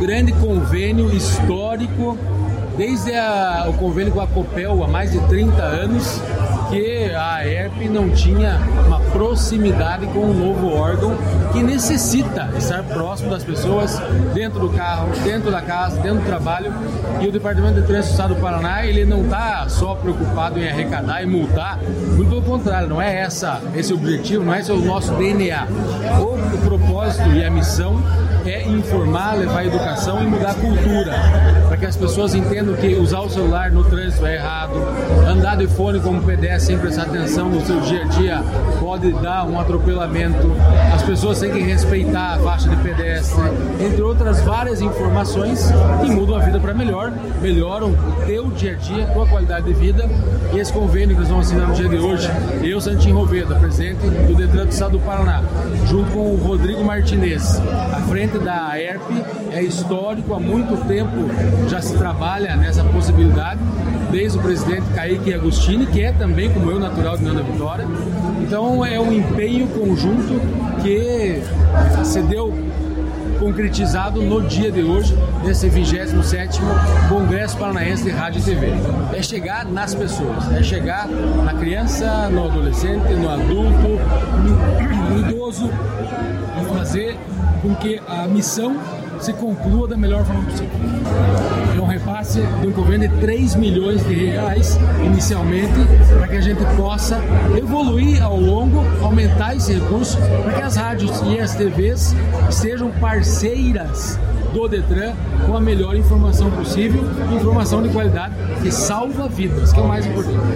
grande convênio histórico, desde o convênio com a Copel há mais de 30 anos, que a ERP não tinha uma proximidade com um novo órgão que necessita estar próximo das pessoas, dentro do carro, dentro da casa, dentro do trabalho. E o Departamento de Trânsito do Estado do Paraná, ele não está só preocupado em arrecadar e multar, muito pelo contrário, não é esse o objetivo, não é esse o nosso DNA. O propósito e a missão é informar, levar educação e mudar a cultura, para que as pessoas entendam que usar o celular no trânsito é errado, andar de fone como pedestre sem prestar atenção no seu dia a dia pode dar um atropelamento, as pessoas têm que respeitar a faixa de pedestre, entre outras várias informações que mudam a vida para melhor, melhoram o teu dia a dia, a tua qualidade de vida. E esse convênio que nós vamos assinar no dia de hoje, eu, Santinho Roveda, presidente do Detran do Estado do Paraná, junto com o Rodrigo Martinez, à frente da ERP, é histórico, há muito tempo já se trabalha nessa possibilidade, desde o presidente Kaique Agostini, que é também, como eu, natural de Nanda Vitória. Então é um empenho conjunto que se deu concretizado no dia de hoje, nesse 27º Congresso Paranaense de Rádio e TV. É chegar nas pessoas, é chegar na criança, no adolescente, no adulto, no idoso, e fazer com que a missão se conclua da melhor forma possível. É um repasse de um convênio de 3 milhões de reais inicialmente, para que a gente possa evoluir ao longo, aumentar esse recurso, para que as rádios e as TVs sejam parceiras do Detran com a melhor informação possível, informação de qualidade que salva vidas, que é o mais importante.